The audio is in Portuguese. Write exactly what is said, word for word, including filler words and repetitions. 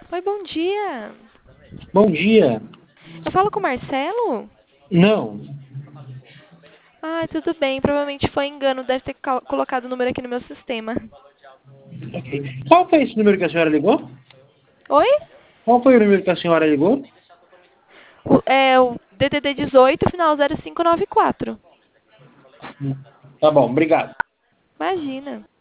Oi, bom dia. Bom dia. Eu falo com o Marcelo? Não. Ah, tudo bem. Provavelmente foi engano. Deve ter cal- colocado o número aqui no meu sistema. Ok. Qual foi esse número que a senhora ligou? Oi? Qual foi o número que a senhora ligou? O- é o D D D dezoito, final zero cinco nove quatro. Tá bom, obrigado. Imagina.